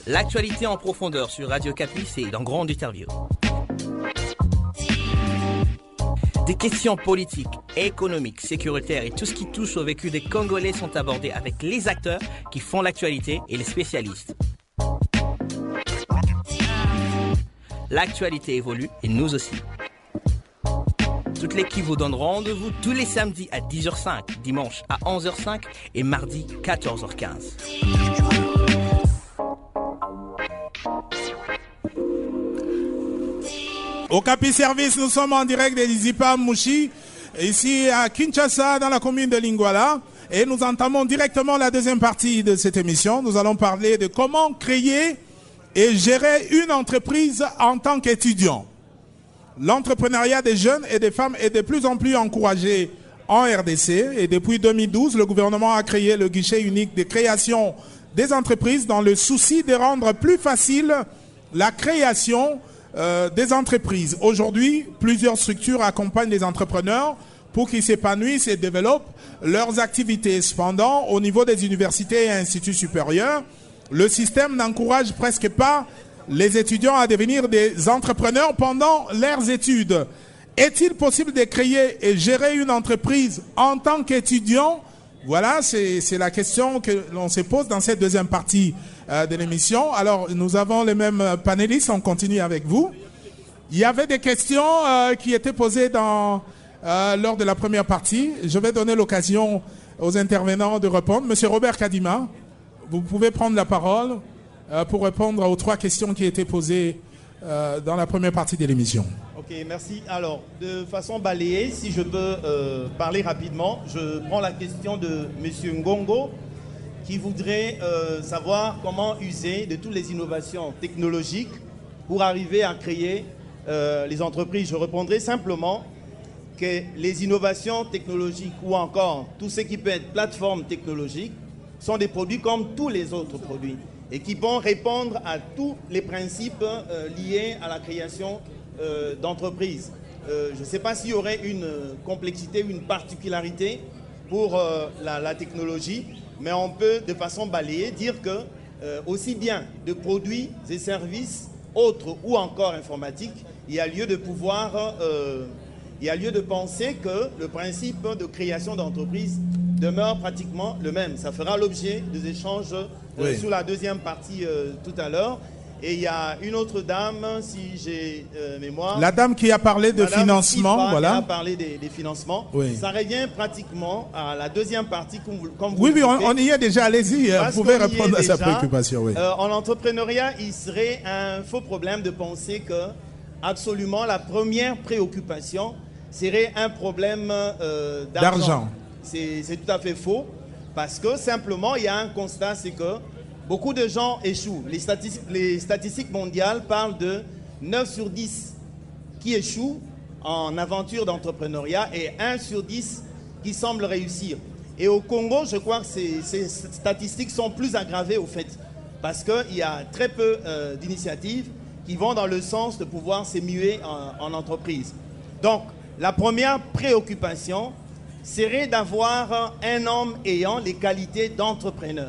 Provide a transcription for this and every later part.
L'actualité en profondeur sur Radio Campus et dans Grande Interview. Des questions politiques, économiques, sécuritaires et tout ce qui touche au vécu des Congolais sont abordés avec les acteurs qui font l'actualité et les spécialistes. L'actualité évolue et nous aussi. Toute l'équipe vous donne rendez-vous tous les samedis à 10h05, dimanche à 11h05 et mardi 14h15. Au Capi Service, nous sommes en direct de Zipa Mouchi, ici à Kinshasa, dans la commune de Lingwala. Et nous entamons directement la deuxième partie de cette émission. Nous allons parler de comment créer et gérer une entreprise en tant qu'étudiant. L'entrepreneuriat des jeunes et des femmes est de plus en plus encouragé en RDC. Et depuis 2012, le gouvernement a créé le guichet unique de création des entreprises dans le souci de rendre plus facile la création des entreprises. Aujourd'hui, plusieurs structures accompagnent les entrepreneurs pour qu'ils s'épanouissent et développent leurs activités. Cependant, au niveau des universités et instituts supérieurs, le système n'encourage presque pas les étudiants à devenir des entrepreneurs pendant leurs études. Est-il possible de créer et gérer une entreprise en tant qu'étudiant? Voilà, c'est la question que l'on se pose dans cette deuxième partie de l'émission. Alors, nous avons les mêmes panélistes, on continue avec vous. Il y avait des questions qui étaient posées lors de la première partie. Je vais donner l'occasion aux intervenants de répondre. Monsieur Robert Kadima, vous pouvez prendre la parole pour répondre aux 3 questions qui étaient posées dans la première partie de l'émission. Ok, merci. Alors, de façon balayée, si je peux parler rapidement, je prends la question de Monsieur Ngongo, qui voudrait savoir comment user de toutes les innovations technologiques pour arriver à créer les entreprises. Je répondrai simplement que les innovations technologiques ou encore tout ce qui peut être plateforme technologique sont des produits comme tous les autres produits et qui vont répondre à tous les principes liés à la création d'entreprises. Je ne sais pas s'il y aurait une complexité ou une particularité pour la technologie, mais on peut de façon balayée dire que aussi bien de produits et services autres ou encore informatiques, il y a lieu de penser que le principe de création d'entreprise demeure pratiquement le même. Ça fera l'objet des échanges sous la deuxième partie tout à l'heure. Et il y a une autre dame, si j'ai mémoire. La dame qui a parlé de financement, voilà. Qui a parlé des financements. Oui. Ça revient pratiquement à la deuxième partie, comme vous oui, on y est déjà, allez-y, vous pouvez répondre à sa préoccupation. Oui. En entrepreneuriat, il serait un faux problème de penser que absolument la première préoccupation serait un problème d'argent. C'est tout à fait faux, parce que simplement, il y a un constat, c'est que beaucoup de gens échouent. Les statistiques mondiales parlent de 9 sur 10 qui échouent en aventure d'entrepreneuriat et 1 sur 10 qui semblent réussir. Et au Congo, je crois que ces statistiques sont plus aggravées au fait, parce qu'il y a très peu d'initiatives qui vont dans le sens de pouvoir s'émuer en entreprise. Donc, la première préoccupation serait d'avoir un homme ayant les qualités d'entrepreneur.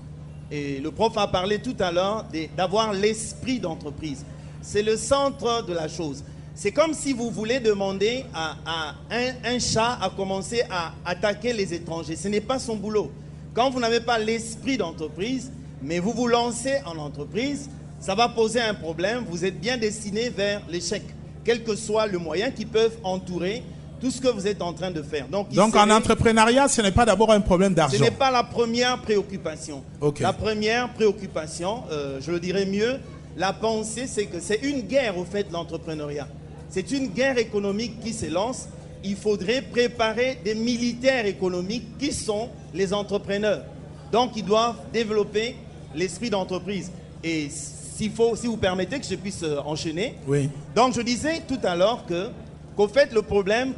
Et le prof a parlé tout à l'heure d'avoir l'esprit d'entreprise. C'est le centre de la chose. C'est comme si vous voulez demander à un chat à commencer à attaquer les étrangers. Ce n'est pas son boulot. Quand vous n'avez pas l'esprit d'entreprise, mais vous vous lancez en entreprise, ça va poser un problème. Vous êtes bien destiné vers l'échec, quel que soit le moyen qui peuvent entourer tout ce que vous êtes en train de faire. Donc en entrepreneuriat, ce n'est pas d'abord un problème d'argent. Ce n'est pas la première préoccupation. Okay. La première préoccupation, je le dirais mieux, la pensée, c'est que c'est une guerre au fait, l'entrepreneuriat. C'est une guerre économique qui se lance. Il faudrait préparer des militaires économiques qui sont les entrepreneurs. Donc, ils doivent développer l'esprit d'entreprise. Et si vous permettez que je puisse enchaîner. Oui. Donc, je disais tout à l'heure qu'au fait, le problème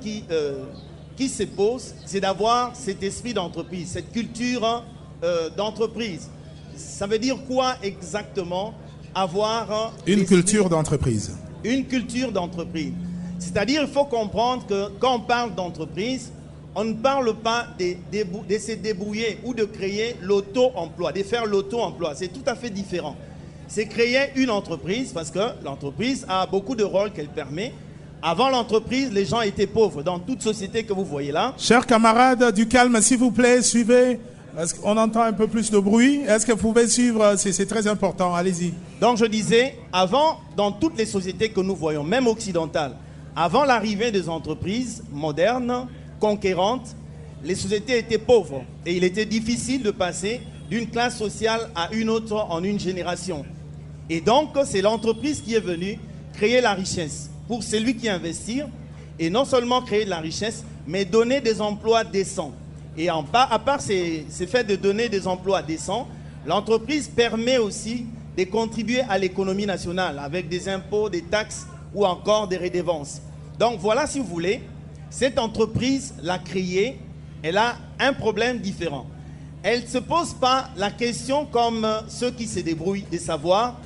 qui se pose, c'est d'avoir cet esprit d'entreprise, cette culture d'entreprise. Ça veut dire quoi exactement avoir une culture d'entreprise? Une culture d'entreprise. C'est-à-dire, il faut comprendre que quand on parle d'entreprise, on ne parle pas de se débrouiller ou de créer l'auto-emploi, de faire l'auto-emploi. C'est tout à fait différent. c'est créer une entreprise parce que l'entreprise a beaucoup de rôles qu'elle permet. Avant l'entreprise, les gens étaient pauvres dans toute société que vous voyez là. Chers camarades, du calme, s'il vous plaît, suivez. On entend un peu plus de bruit. Est-ce que vous pouvez suivre? C'est très important, allez-y. Donc je disais, avant, dans toutes les sociétés que nous voyons, même occidentales, avant l'arrivée des entreprises modernes, conquérantes, les sociétés étaient pauvres. Et il était difficile de passer d'une classe sociale à une autre en une génération. Et donc, c'est l'entreprise qui est venue créer la richesse pour celui qui investit. Et non seulement créer de la richesse, mais donner des emplois décents. Et à part ces faits de donner des emplois décents, l'entreprise permet aussi de contribuer à l'économie nationale avec des impôts, des taxes ou encore des redevances. Donc voilà, si vous voulez, cette entreprise l'a créée, elle a un problème différent. Elle ne se pose pas la question comme ceux qui se débrouillent de savoir,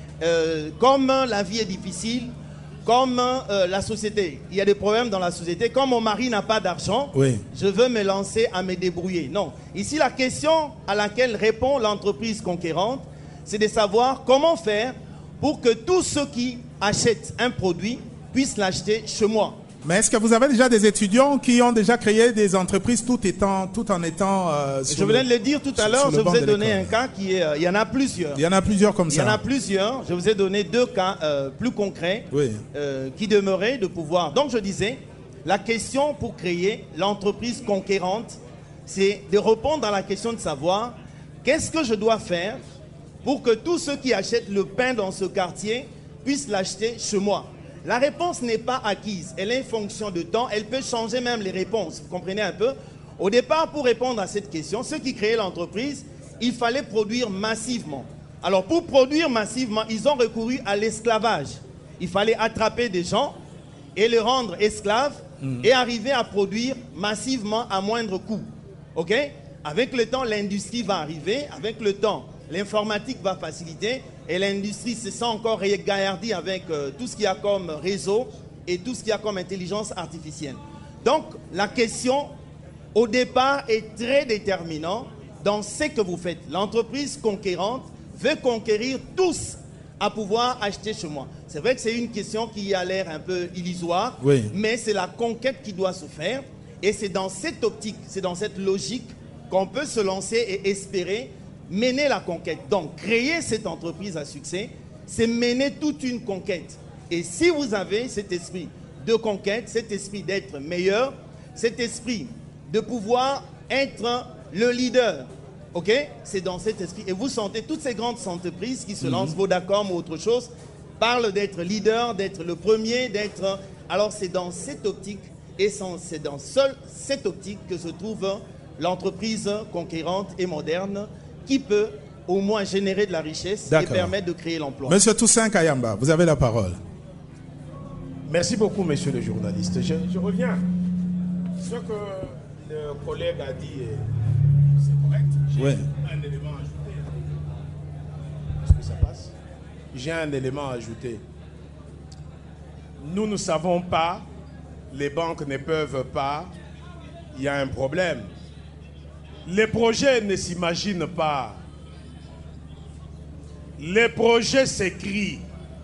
comme la vie est difficile, comme la société. Il y a des problèmes dans la société. Comme mon mari n'a pas d'argent, oui, je veux me lancer à me débrouiller. Non. Ici, la question à laquelle répond l'entreprise conquérante, c'est de savoir comment faire pour que tous ceux qui achètent un produit puissent l'acheter chez moi. Mais est-ce que vous avez déjà des étudiants qui ont déjà créé des entreprises tout en étant... je venais de le dire tout à l'heure, je vous ai donné un cas qui est... il y en a plusieurs. Il y en a plusieurs comme ça. Il y en a plusieurs. Je vous ai donné deux cas plus concrets, oui, qui demeuraient de pouvoir... Donc je disais, la question pour créer l'entreprise conquérante, c'est de répondre à la question de savoir qu'est-ce que je dois faire pour que tous ceux qui achètent le pain dans ce quartier puissent l'acheter chez moi. La réponse n'est pas acquise, elle est une fonction de temps, elle peut changer même les réponses, vous comprenez un peu? Au départ, pour répondre à cette question, ceux qui créaient l'entreprise, il fallait produire massivement. Alors pour produire massivement, ils ont recouru à l'esclavage. Il fallait attraper des gens et les rendre esclaves et arriver à produire massivement à moindre coût. Ok? Avec le temps, l'industrie va arriver, avec le temps, l'informatique va faciliter et l'industrie se sent encore gaillardie avec tout ce qu'il y a comme réseau et tout ce qu'il y a comme intelligence artificielle. Donc, la question, au départ, est très déterminante dans ce que vous faites. L'entreprise conquérante veut conquérir tous à pouvoir acheter chez moi. C'est vrai que c'est une question qui a l'air un peu illusoire, oui, mais c'est la conquête qui doit se faire et c'est dans cette optique, c'est dans cette logique qu'on peut se lancer et espérer mener la conquête. Donc, créer cette entreprise à succès, c'est mener toute une conquête. Et si vous avez cet esprit de conquête, cet esprit d'être meilleur, cet esprit de pouvoir être le leader, ok? C'est dans cet esprit. Et vous sentez toutes ces grandes entreprises qui se lancent, Vodacom ou autre chose, parlent d'être leader, d'être le premier, d'être... Alors, c'est dans cette optique, et c'est dans cette optique que se trouve l'entreprise conquérante et moderne, qui peut au moins générer de la richesse et permettre de créer l'emploi. Monsieur Toussaint Kayamba, vous avez la parole. Merci beaucoup, monsieur le journaliste. Je reviens. Ce que le collègue a dit, c'est correct. J'ai un élément à ajouter. Est-ce que ça passe? J'ai un élément à ajouter. Nous ne savons pas, les banques ne peuvent pas, il y a un problème. Les projets ne s'imaginent pas. Les projets s'écrivent.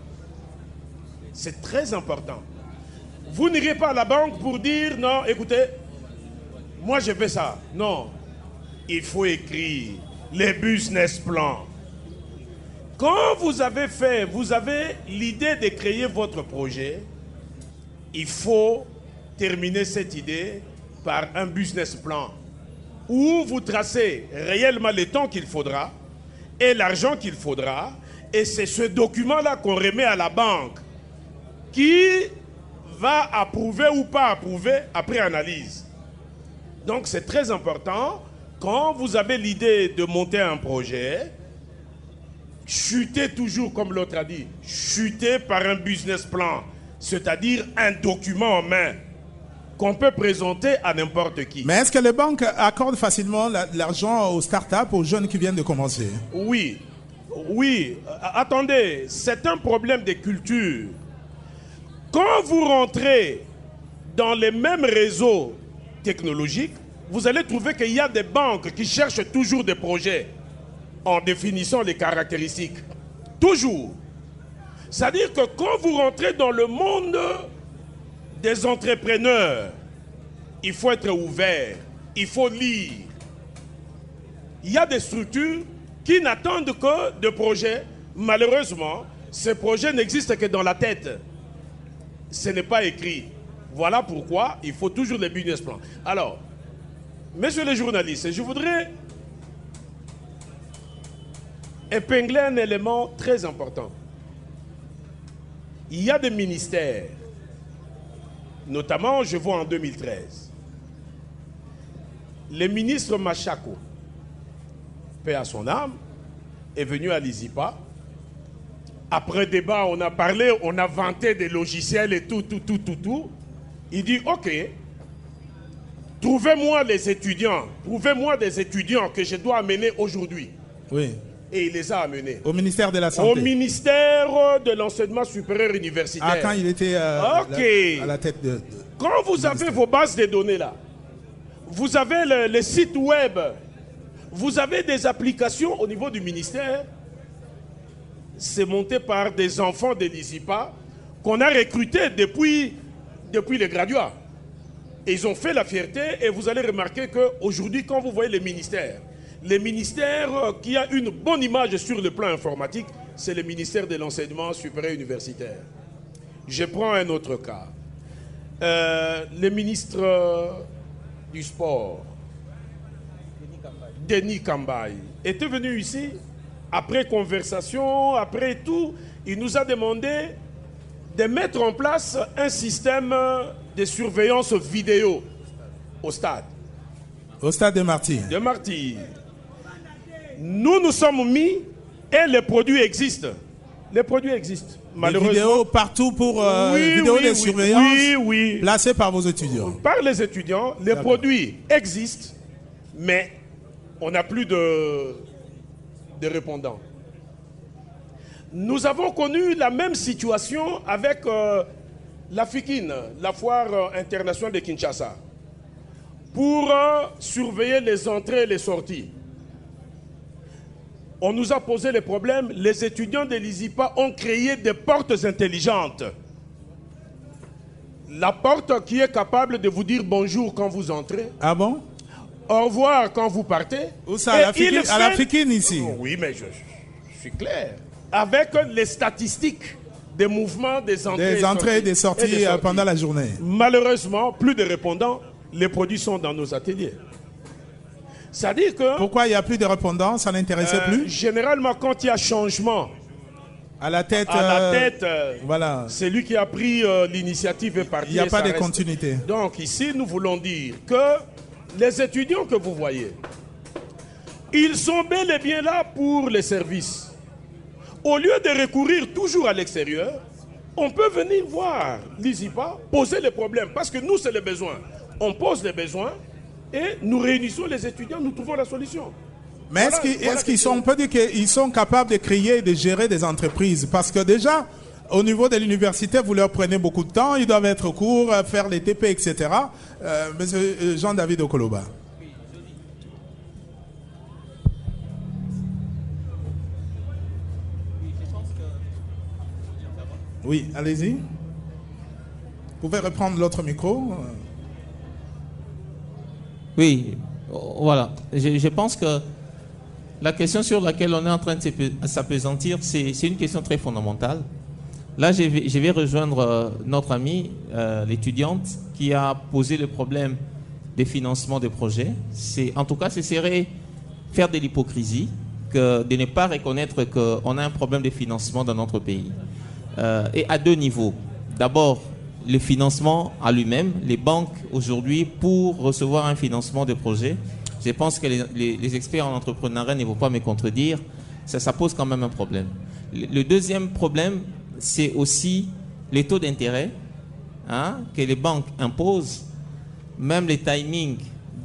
C'est très important. Vous n'irez pas à la banque pour dire, non, écoutez, moi je fais ça. Non, il faut écrire les business plans. Quand vous avez l'idée de créer votre projet, il faut terminer cette idée par un business plan où vous tracez réellement le temps qu'il faudra et l'argent qu'il faudra. Et c'est ce document-là qu'on remet à la banque qui va approuver ou pas approuver après analyse. Donc c'est très important, quand vous avez l'idée de monter un projet, chutez toujours, comme l'autre a dit, chutez par un business plan, c'est-à-dire un document en main qu'on peut présenter à n'importe qui. Mais est-ce que les banques accordent facilement l'argent aux startups, aux jeunes qui viennent de commencer? Oui, oui. Attendez, c'est un problème de culture. Quand vous rentrez dans les mêmes réseaux technologiques, vous allez trouver qu'il y a des banques qui cherchent toujours des projets en définissant les caractéristiques. Toujours. C'est-à-dire que quand vous rentrez dans le monde des entrepreneurs, il faut être ouvert, il faut lire. Il y a des structures qui n'attendent que de projets. Malheureusement, ces projets n'existent que dans la tête. Ce n'est pas écrit. Voilà pourquoi il faut toujours les business plans. Alors, messieurs les journalistes, je voudrais épingler un élément très important. Il y a des ministères, notamment, je vois en 2013, le ministre Machako, paix à son âme, est venu à l'ISIPA. Après débat, on a parlé, on a vanté des logiciels et tout. Il dit, ok, trouvez-moi des étudiants que je dois amener aujourd'hui. Oui. Et il les a amenés. Au ministère de la Santé. Au ministère de l'enseignement supérieur universitaire. Ah, quand il était à la tête de quand vous avez vos bases de données là, vous avez les sites web, vous avez des applications au niveau du ministère, c'est monté par des enfants de l'ISIPA qu'on a recrutés depuis les graduats. Et ils ont fait la fierté et vous allez remarquer qu'aujourd'hui, quand vous voyez les ministères qui a une bonne image sur le plan informatique, c'est le ministère de l'enseignement supérieur universitaire. Je prends un autre cas. Le ministre du sport, Denis Kambaye, était venu ici, après conversation, après tout, il nous a demandé de mettre en place un système de surveillance vidéo au stade. Au stade de Marty. De Marty. Nous sommes mis et les produits existent. Les produits existent. Malheureusement. Les vidéos partout pour vidéos de surveillance placées par vos étudiants. Par les étudiants, les produits existent, mais on n'a plus de répondants. Nous avons connu la même situation avec la FIKIN, la foire internationale de Kinshasa, pour surveiller les entrées et les sorties. On nous a posé les problèmes. Les étudiants de l'ISIPA ont créé des portes intelligentes. La porte qui est capable de vous dire bonjour quand vous entrez. Ah bon? Au revoir quand vous partez. Où ça? À la FIKIN ici? Oui, mais je suis clair. Avec les statistiques des mouvements des entrées, et des sorties pendant la journée. Malheureusement, plus de répondants. Les produits sont dans nos ateliers. C'est-à-dire que... Pourquoi il n'y a plus de répondants? Ça n'intéressait plus? Généralement, quand il y a changement à la tête, voilà. C'est lui qui a pris l'initiative et parti. Il n'y a pas de continuité. Donc ici, nous voulons dire que les étudiants que vous voyez, ils sont bel et bien là pour les services. Au lieu de recourir toujours à l'extérieur, on peut venir voir l'ISIPA, poser les problèmes, parce que nous, c'est les besoins. On pose les besoins et nous réunissons les étudiants, nous trouvons la solution. Mais est-ce qu'ils sont, on peut dire qu'ils sont capables de créer et de gérer des entreprises? Parce que déjà, au niveau de l'université, vous leur prenez beaucoup de temps, ils doivent être courts, faire les TP, etc. Monsieur Jean-David Okoloba. Oui, allez-y. Vous pouvez reprendre l'autre micro. Oui, voilà. Je pense que la question sur laquelle on est en train de s'appesantir, c'est une question très fondamentale. Là, je vais rejoindre notre amie, l'étudiante, qui a posé le problème des financements de projets. En tout cas, ce serait faire de l'hypocrisie que de ne pas reconnaître qu'on a un problème de financement dans notre pays. Et à deux niveaux. D'abord, le financement à lui-même. Les banques, aujourd'hui, pour recevoir un financement de projet, je pense que les experts en entrepreneuriat ne vont pas me contredire, ça pose quand même un problème. Le deuxième problème, c'est aussi les taux d'intérêt que les banques imposent, même les timings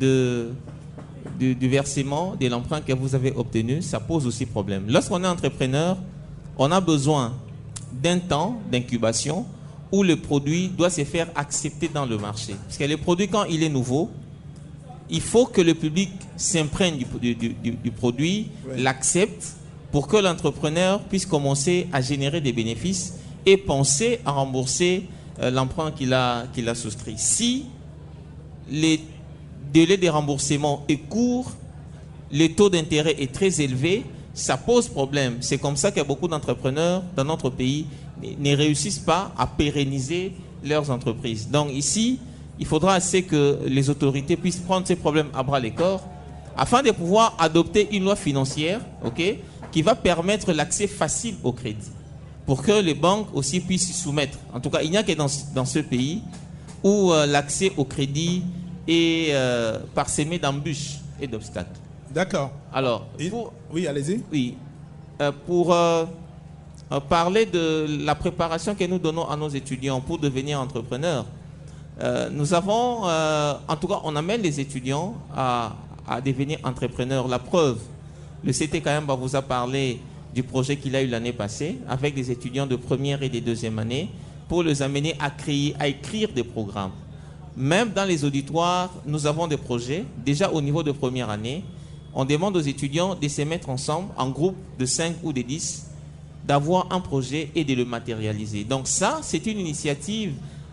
du versement de l'emprunt que vous avez obtenu, ça pose aussi problème. Lorsqu'on est entrepreneur, on a besoin d'un temps d'incubation où le produit doit se faire accepter dans le marché. Parce que le produit, quand il est nouveau, il faut que le public s'imprègne du produit, l'accepte pour que l'entrepreneur puisse commencer à générer des bénéfices et penser à rembourser l'emprunt qu'il a souscrit. Si les délais de remboursement est court, le taux d'intérêt est très élevé, ça pose problème. C'est comme ça que beaucoup d'entrepreneurs dans notre pays ne réussissent pas à pérenniser leurs entreprises. Donc ici, il faudra assez que les autorités puissent prendre ces problèmes à bras le corps afin de pouvoir adopter une loi financière, qui va permettre l'accès facile au crédit pour que les banques aussi puissent s'y soumettre. En tout cas, il n'y a que dans ce pays où l'accès au crédit est parsemé d'embûches et d'obstacles. D'accord. Alors, oui, allez-y. Oui. Pour parler de la préparation que nous donnons à nos étudiants pour devenir entrepreneurs, nous avons, en tout cas, on amène les étudiants à devenir entrepreneurs. La preuve, le CT Kayamba vous a parlé du projet qu'il a eu l'année passée avec des étudiants de première et de deuxième année pour les amener à écrire des programmes. Même dans les auditoires, nous avons des projets. Déjà au niveau de première année, on demande aux étudiants de se mettre ensemble en groupe de 5 ou de 10, d'avoir un projet et de le matérialiser. Donc ça, c'est une initiation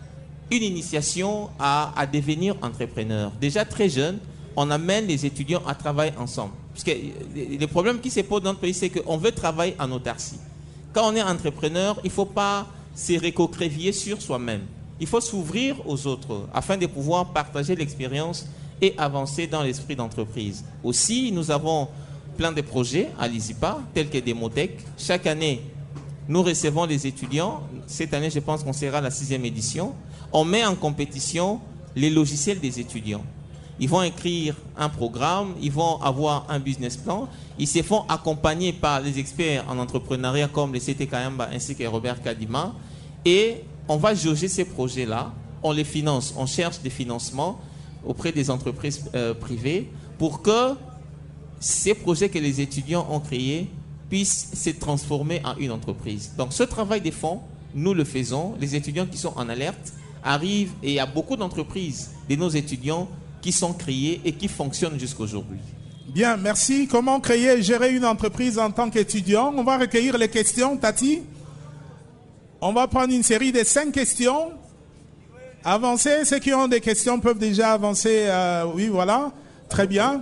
à devenir entrepreneur. Déjà très jeune, on amène les étudiants à travailler ensemble. Parce que le problème qui se pose dans notre pays, c'est qu'on veut travailler en autarcie. Quand on est entrepreneur, il ne faut pas se recroqueviller sur soi-même. Il faut s'ouvrir aux autres afin de pouvoir partager l'expérience et avancer dans l'esprit d'entreprise. Aussi, nous avons plein de projets à l'ISIPA, tels que Demotech. Chaque année, nous recevons les étudiants. Cette année, je pense qu'on sera à la 6e édition. On met en compétition les logiciels des étudiants. Ils vont écrire un programme, ils vont avoir un business plan. Ils se font accompagner par les experts en entrepreneuriat comme le CT Kayamba ainsi que Robert Kadima. Et on va jauger ces projets-là. On les finance, on cherche des financements auprès des entreprises privées pour que ces projets que les étudiants ont créés puissent se transformer en une entreprise. Donc ce travail de fond, nous le faisons. Les étudiants qui sont en alerte arrivent et il y a beaucoup d'entreprises de nos étudiants qui sont créées et qui fonctionnent jusqu'aujourd'hui. Bien, merci. Comment créer et gérer une entreprise en tant qu'étudiant? On va recueillir les questions, Tati. On va prendre une série de 5 questions. Avancez. Ceux qui ont des questions peuvent déjà avancer. Oui, voilà. Très bien.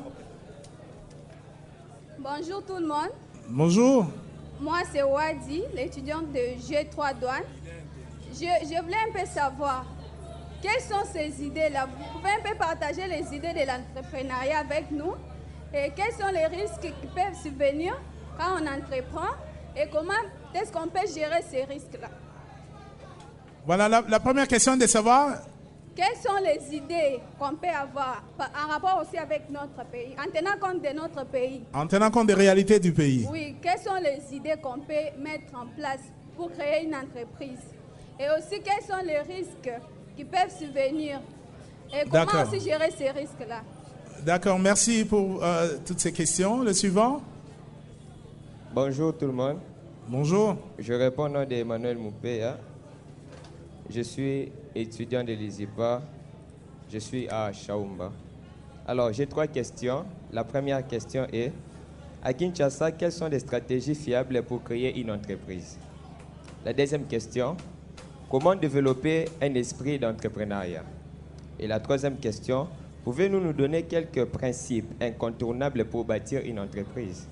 Bonjour tout le monde. Bonjour. Moi, c'est Wadi, l'étudiante de G3 Douane. Je voulais un peu savoir, quelles sont ces idées-là? Vous pouvez un peu partager les idées de l'entrepreneuriat avec nous? Et quels sont les risques qui peuvent survenir quand on entreprend? Et comment est-ce qu'on peut gérer ces risques-là? Voilà, la première question est de savoir... Quelles sont les idées qu'on peut avoir en rapport aussi avec notre pays, en tenant compte de notre pays? En tenant compte des réalités du pays. Oui, quelles sont les idées qu'on peut mettre en place pour créer une entreprise? Et aussi, quels sont les risques qui peuvent survenir? Et comment aussi gérer ces risques-là? D'accord, merci pour toutes ces questions. Le suivant. Bonjour tout le monde. Bonjour. Je réponds au nom d'Emmanuel Moupéa. Je suis étudiant de l'ISIPA. Je suis à Chaumba. Alors, j'ai 3 questions. La première question est, à Kinshasa, quelles sont les stratégies fiables pour créer une entreprise? La deuxième question, comment développer un esprit d'entrepreneuriat? Et la troisième question, pouvez-vous nous donner quelques principes incontournables pour bâtir une entreprise?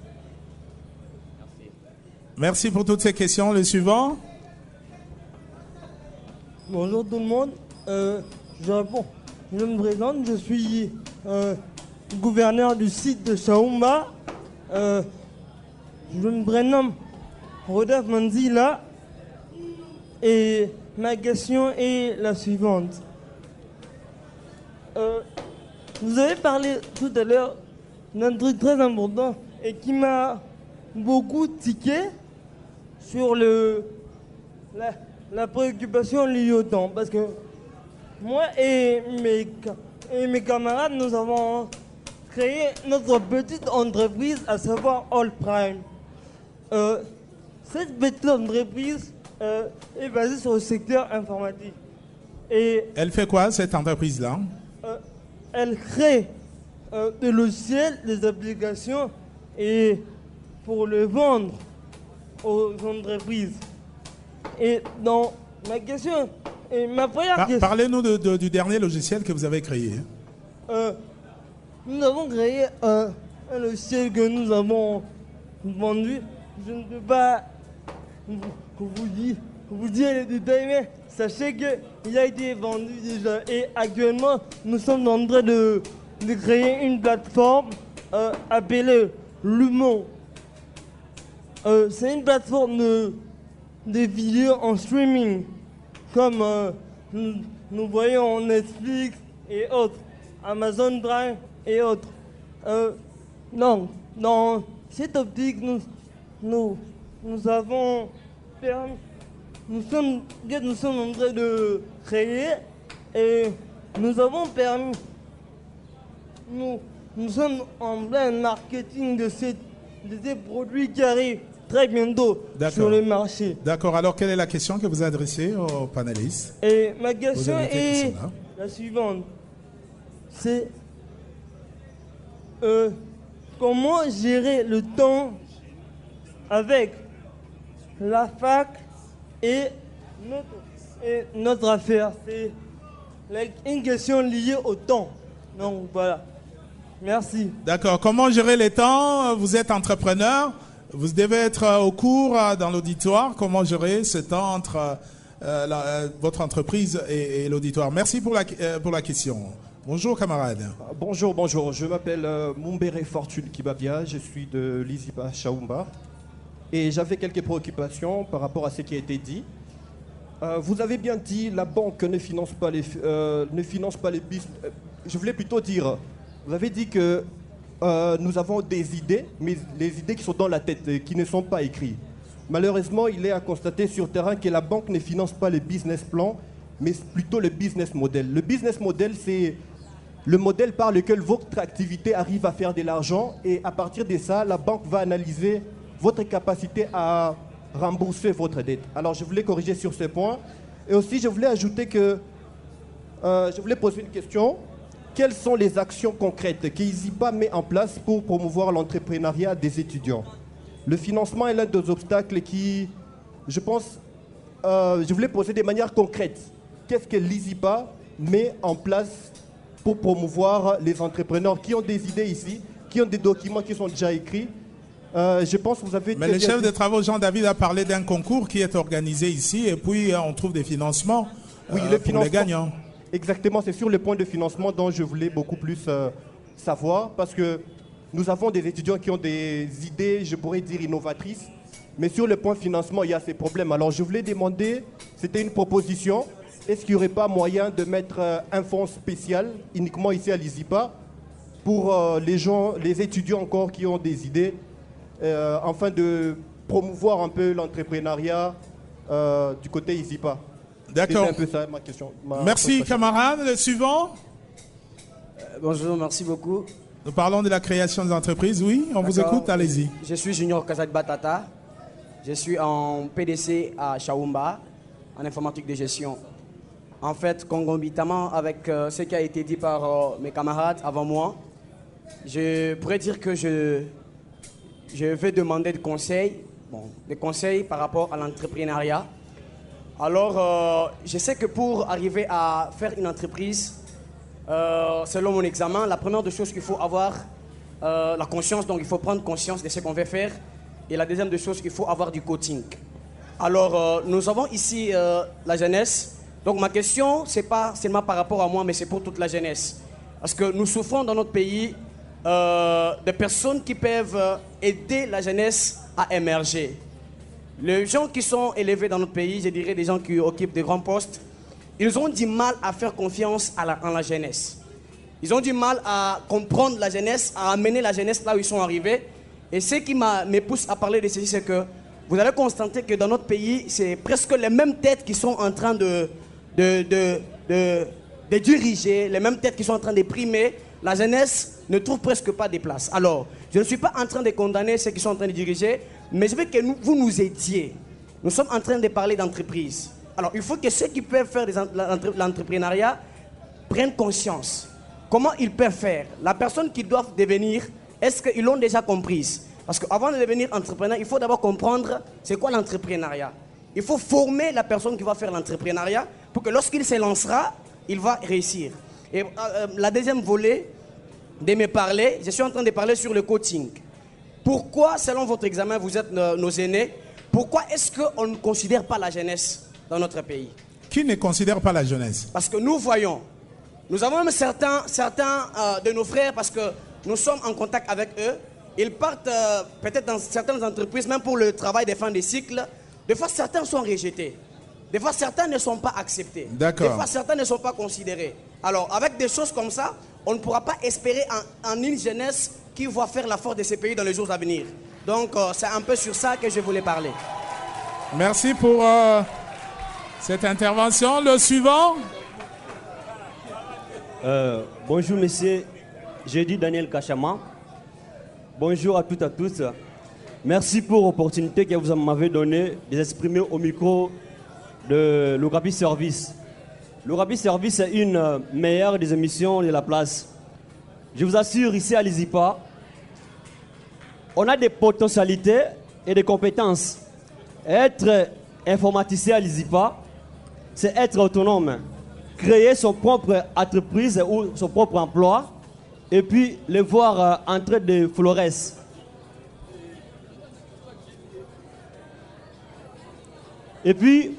Merci pour toutes ces questions. Le suivant. Bonjour tout le monde. Je réponds. Je me présente, je suis gouverneur du site de Chaumba. Je me prénomme Rodolphe Manzila. Et ma question est la suivante. Vous avez parlé tout à l'heure d'un truc très important et qui m'a beaucoup tiqué sur la préoccupation liée au temps. Parce que moi et mes camarades, nous avons créé notre petite entreprise, à savoir All Prime. Cette petite entreprise est basée sur le secteur informatique. Et elle fait quoi, cette entreprise-là? Elle crée des logiciels, des applications et pour le vendre aux entreprises. Et dans ma question, et ma première question... Parlez-nous du dernier logiciel que vous avez créé. Nous avons créé un logiciel que nous avons vendu. Je ne peux pas vous dire les détails, mais sachez qu'il a été vendu déjà. Et actuellement, nous sommes en train de créer une plateforme appelée Lumon. C'est une plateforme de vidéos en streaming, comme nous voyons Netflix et autres, Amazon Prime et autres. Dans cette optique, nous avons permis, nous sommes en train de créer et nous avons permis, nous sommes en plein marketing de ces produits qui arrivent très bientôt sur le marché. D'accord. Alors, quelle est la question que vous adressez aux panélistes? Et ma question est la suivante. C'est comment gérer le temps avec la fac et notre affaire. C'est une question liée au temps. Donc, voilà. Merci. D'accord. Comment gérer les temps? Vous êtes entrepreneur. Vous devez être au cours dans l'auditoire. Comment gérer ce temps entre votre entreprise et l'auditoire? Merci pour la question. Bonjour camarade. Bonjour. Je m'appelle Mumbere Fortune Kibabia. Je suis de l'ISIPA Shaumba. Et j'avais quelques préoccupations par rapport à ce qui a été dit. Vous avez bien dit la banque ne finance pas les business. Je voulais plutôt dire, vous avez dit que nous avons des idées, mais les idées qui sont dans la tête, qui ne sont pas écrites. Malheureusement, il est à constater sur terrain que la banque ne finance pas les business plans, mais plutôt le business model. Le business model, c'est le modèle par lequel votre activité arrive à faire de l'argent, et à partir de ça, la banque va analyser votre capacité à rembourser votre dette. Alors, je voulais corriger sur ce point. Et aussi, je voulais ajouter que je voulais poser une question. Quelles sont les actions concrètes qu'ISIPA met en place pour promouvoir l'entrepreneuriat des étudiants? Le financement est l'un des obstacles qui, je pense, je voulais poser de manière concrète. Qu'est-ce que l'ISIPA met en place pour promouvoir les entrepreneurs qui ont des idées ici, qui ont des documents qui sont déjà écrits? Je pense que vous avez... Mais le chef de travaux, Jean-David, a parlé d'un concours qui est organisé ici et puis on trouve des financements pour les gagnants. Exactement, c'est sur le point de financement dont je voulais beaucoup plus savoir, parce que nous avons des étudiants qui ont des idées, je pourrais dire, innovatrices, mais sur le point de financement, il y a ces problèmes. Alors je voulais demander, c'était une proposition, est-ce qu'il n'y aurait pas moyen de mettre un fonds spécial, uniquement ici à l'ISIPA, pour les étudiants encore qui ont des idées, afin de promouvoir un peu l'entrepreneuriat du côté ISIPA? D'accord. C'est un peu ça ma question. Merci camarade. Le suivant. Bonjour, merci beaucoup. Nous parlons de la création des entreprises. Oui, on vous écoute, allez-y. Je suis Junior Kazak Batata. Je suis en PDC à Shaumba, en informatique de gestion. En fait, concomitamment avec ce qui a été dit par mes camarades avant moi, je pourrais dire que je vais demander des conseils par rapport à l'entrepreneuriat. Alors, je sais que pour arriver à faire une entreprise, selon mon examen, la première des choses qu'il faut avoir, la conscience, donc il faut prendre conscience de ce qu'on veut faire. Et la deuxième des choses, il faut avoir du coaching. Alors, nous avons ici la jeunesse. Donc ma question, ce n'est pas seulement par rapport à moi, mais c'est pour toute la jeunesse. Parce que nous souffrons dans notre pays de personnes qui peuvent aider la jeunesse à émerger. Les gens qui sont élevés dans notre pays, je dirais des gens qui occupent de grands postes, ils ont du mal à faire confiance en la jeunesse. Ils ont du mal à comprendre la jeunesse, à amener la jeunesse là où ils sont arrivés. Et ce qui me pousse à parler de ceci, c'est que vous allez constater que dans notre pays, c'est presque les mêmes têtes qui sont en train de diriger, les mêmes têtes qui sont en train de primer. La jeunesse ne trouve presque pas de place. Alors, je ne suis pas en train de condamner ceux qui sont en train de diriger, mais je veux que vous nous aidiez. Nous sommes en train de parler d'entreprise. Alors, il faut que ceux qui peuvent faire l'entrepreneuriat prennent conscience. Comment ils peuvent faire? La personne qu'ils doivent devenir, est-ce qu'ils l'ont déjà comprise? Parce qu'avant de devenir entrepreneur, il faut d'abord comprendre c'est quoi l'entrepreneuriat. Il faut former la personne qui va faire l'entrepreneuriat pour que lorsqu'il se lancera, il va réussir. Et la deuxième volet de me parler, je suis en train de parler sur le coaching. Pourquoi, selon votre examen, vous êtes nos aînés, pourquoi est-ce qu'on ne considère pas la jeunesse dans notre pays? Qui ne considère pas la jeunesse? Parce que nous voyons, nous avons même certains de nos frères, parce que nous sommes en contact avec eux, ils partent peut-être dans certaines entreprises, même pour le travail des fins de cycle. Des fois, certains sont rejetés. Des fois, certains ne sont pas acceptés. D'accord. Des fois, certains ne sont pas considérés. Alors, avec des choses comme ça, on ne pourra pas espérer en une jeunesse qui va faire la force de ces pays dans les jours à venir. Donc, c'est un peu sur ça que je voulais parler. Merci pour cette intervention. Le suivant. Bonjour, monsieur. J'ai dit Daniel Kachama. Bonjour à toutes et à tous. Merci pour l'opportunité que vous m'avez donnée d'exprimer au micro de l'Orabi Service. L'Orabi Service est une meilleure des émissions de la place. Je vous assure, ici à l'ISIPA, on a des potentialités et des compétences. Être informaticien à l'ISIPA, c'est être autonome. Créer son propre entreprise ou son propre emploi et puis le voir en train de florescer. Et puis,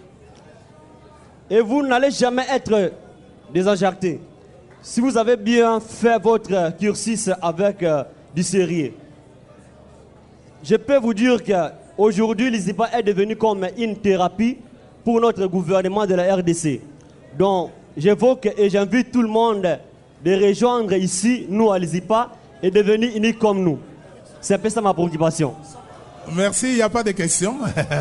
vous n'allez jamais être désenjarté. Si vous avez bien fait votre cursus avec du sérieux. Je peux vous dire qu'aujourd'hui, l'ISIPA est devenu comme une thérapie pour notre gouvernement de la RDC. Donc, j'évoque et j'invite tout le monde de rejoindre ici, nous à l'ISIPA, et devenir unis comme nous. C'est un peu ça ma préoccupation. Merci, il n'y a pas de questions.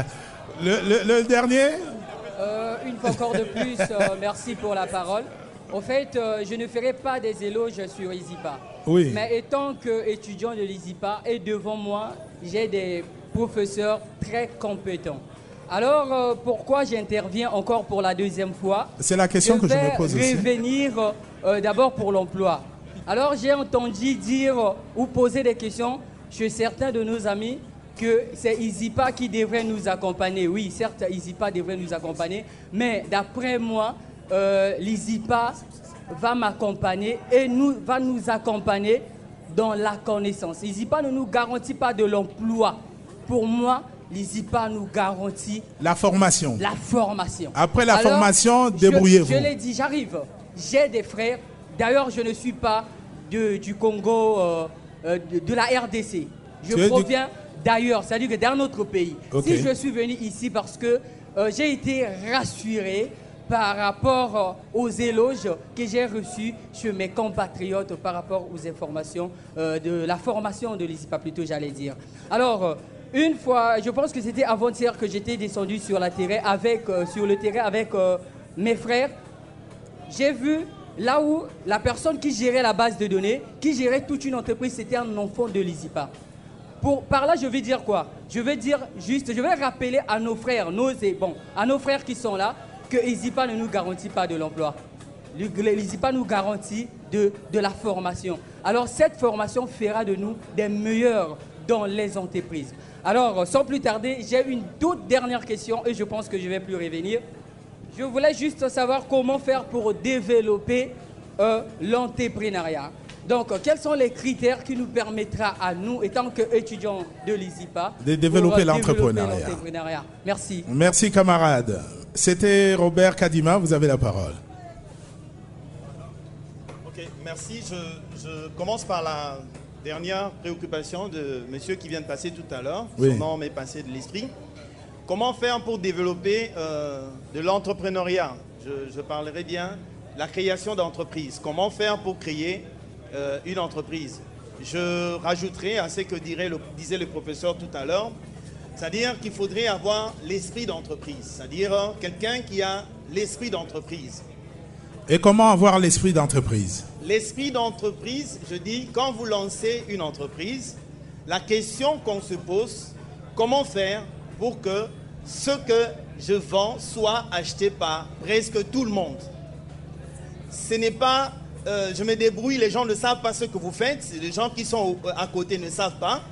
Le dernier. Une fois encore de plus, merci pour la parole. En fait, je ne ferai pas des éloges sur l'ISIPA. Oui. Mais étant qu'étudiant de l'ISIPA et devant moi, j'ai des professeurs très compétents. Alors, pourquoi j'interviens encore pour la deuxième fois? C'est la question que je me pose aussi. Je vais revenir d'abord pour l'emploi. Alors, j'ai entendu dire ou poser des questions chez certains de nos amis que c'est l'ISIPA qui devrait nous accompagner. Oui, certes, l'ISIPA devrait nous accompagner, mais d'après moi, l'ISIPA va m'accompagner et va nous accompagner dans la connaissance. L'ISIPA ne nous garantit pas de l'emploi. Pour moi, l'ISIPA nous garantit la formation. La formation. Après la formation, débrouillez-vous. Je l'ai dit, j'arrive. J'ai des frères. D'ailleurs, je ne suis pas du Congo, de la RDC. Je proviens d'ailleurs, c'est-à-dire que dans notre pays. Okay. Si je suis venu ici parce que j'ai été rassuré par rapport aux éloges que j'ai reçus chez mes compatriotes par rapport aux informations de la formation de l'ISIPA, plutôt, j'allais dire. Alors, une fois, je pense que c'était avant-hier que j'étais descendu sur le terrain avec mes frères. J'ai vu là où la personne qui gérait la base de données, qui gérait toute une entreprise, c'était un enfant de l'ISIPA. Par là, je vais dire quoi? Je vais dire juste, je vais rappeler à nos frères, à nos frères qui sont là, que l'ISIPA ne nous garantit pas de l'emploi. L'ISIPA nous garantit de la formation. Alors, cette formation fera de nous des meilleurs dans les entreprises. Alors, sans plus tarder, j'ai une toute dernière question et je pense que je ne vais plus revenir. Je voulais juste savoir comment faire pour développer l'entrepreneuriat. Donc, quels sont les critères qui nous permettra à nous, étant qu'étudiants de l'ISIPA, de développer l'entrepreneuriat. Merci. Merci, camarade. C'était Robert Kadima, vous avez la parole. Ok, merci. Je commence par la dernière préoccupation de monsieur qui vient de passer tout à l'heure. Oui. Son nom m'est passé de l'esprit. Comment faire pour développer de l'entrepreneuriat? Je parlerai bien de la création d'entreprises. Comment faire pour créer une entreprise? Je rajouterai à ce que disait le professeur tout à l'heure, c'est-à-dire qu'il faudrait avoir l'esprit d'entreprise, c'est-à-dire quelqu'un qui a l'esprit d'entreprise. Et comment avoir l'esprit d'entreprise? L'esprit d'entreprise, je dis, quand vous lancez une entreprise, la question qu'on se pose, comment faire pour que ce que je vends soit acheté par presque tout le monde? Ce n'est pas, je me débrouille, les gens ne savent pas ce que vous faites, les gens qui sont à côté ne savent pas.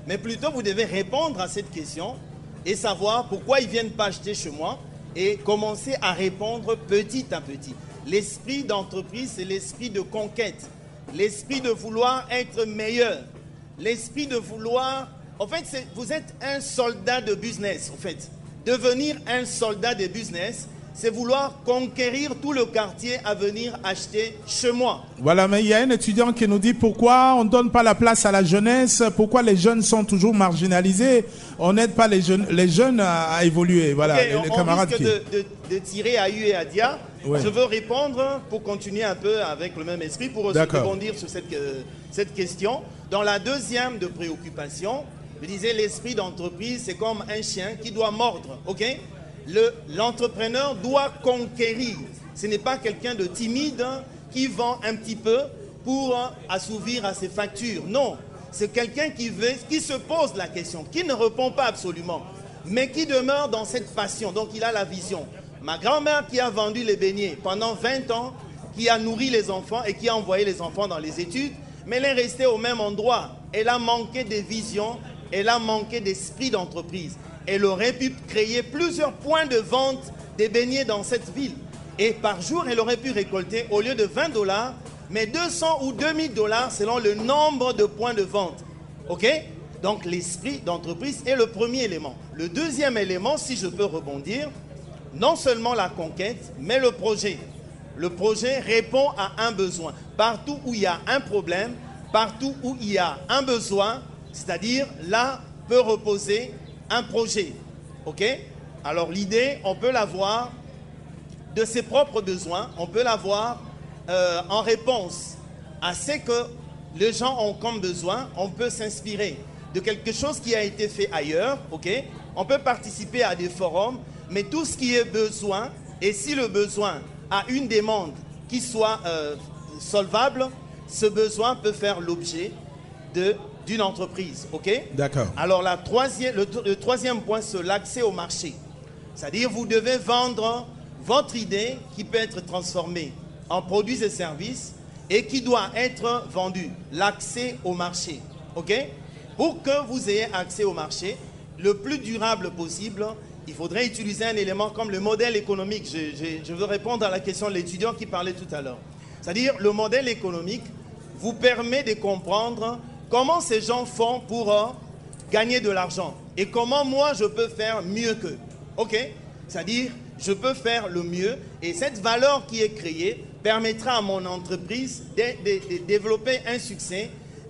mais plutôt vous devez répondre à cette question et savoir pourquoi ils ne viennent pas acheter chez moi et commencer à répondre petit à petit. L'esprit d'entreprise, c'est l'esprit de conquête, l'esprit de vouloir être meilleur, l'esprit de vouloir... En fait, vous êtes un soldat de business, en fait. Devenir un soldat de business, c'est vouloir conquérir tout le quartier à venir acheter chez moi. Voilà, mais il y a un étudiant qui nous dit pourquoi on ne donne pas la place à la jeunesse, pourquoi les jeunes sont toujours marginalisés, on n'aide pas les jeunes à évoluer. Voilà, okay, les camarades risque de tirer à U et à Dia. Ouais. Je veux répondre pour continuer un peu avec le même esprit, pour aussi rebondir sur cette question. Dans la deuxième de préoccupation, je disais l'esprit d'entreprise, c'est comme un chien qui doit mordre, ok? L'entrepreneur doit conquérir. Ce n'est pas quelqu'un de timide qui vend un petit peu pour assouvir à ses factures. Non, c'est quelqu'un qui se pose la question, qui ne répond pas absolument, mais qui demeure dans cette passion. Donc il a la vision. Ma grand-mère qui a vendu les beignets pendant 20 ans, qui a nourri les enfants et qui a envoyé les enfants dans les études, mais elle est restée au même endroit. Elle a manqué de vision, elle a manqué d'esprit d'entreprise. Elle aurait pu créer plusieurs points de vente des beignets dans cette ville. Et par jour, elle aurait pu récolter, au lieu de $20, mais 200 ou $2000 selon le nombre de points de vente. OK? Donc, l'esprit d'entreprise est le premier élément. Le deuxième élément, si je peux rebondir, non seulement la conquête, mais le projet. Le projet répond à un besoin. Partout où il y a un problème, partout où il y a un besoin, c'est-à-dire là peut reposer un projet, ok? Alors l'idée, on peut l'avoir de ses propres besoins, on peut l'avoir en réponse à ce que les gens ont comme besoin. On peut s'inspirer de quelque chose qui a été fait ailleurs, ok? On peut participer à des forums, mais tout ce qui est besoin, et si le besoin a une demande qui soit solvable, ce besoin peut faire l'objet d'une entreprise, ok? D'accord. Alors le troisième point, c'est l'accès au marché. C'est-à-dire vous devez vendre votre idée qui peut être transformée en produits et services et qui doit être vendue. L'accès au marché, ok? Pour que vous ayez accès au marché le plus durable possible, il faudrait utiliser un élément comme le modèle économique. Je veux répondre à la question de l'étudiant qui parlait tout à l'heure. C'est-à-dire le modèle économique vous permet de comprendre comment ces gens font pour gagner de l'argent et comment moi je peux faire mieux qu'eux. Ok? C'est-à-dire, je peux faire le mieux et cette valeur qui est créée permettra à mon entreprise de développer un succès,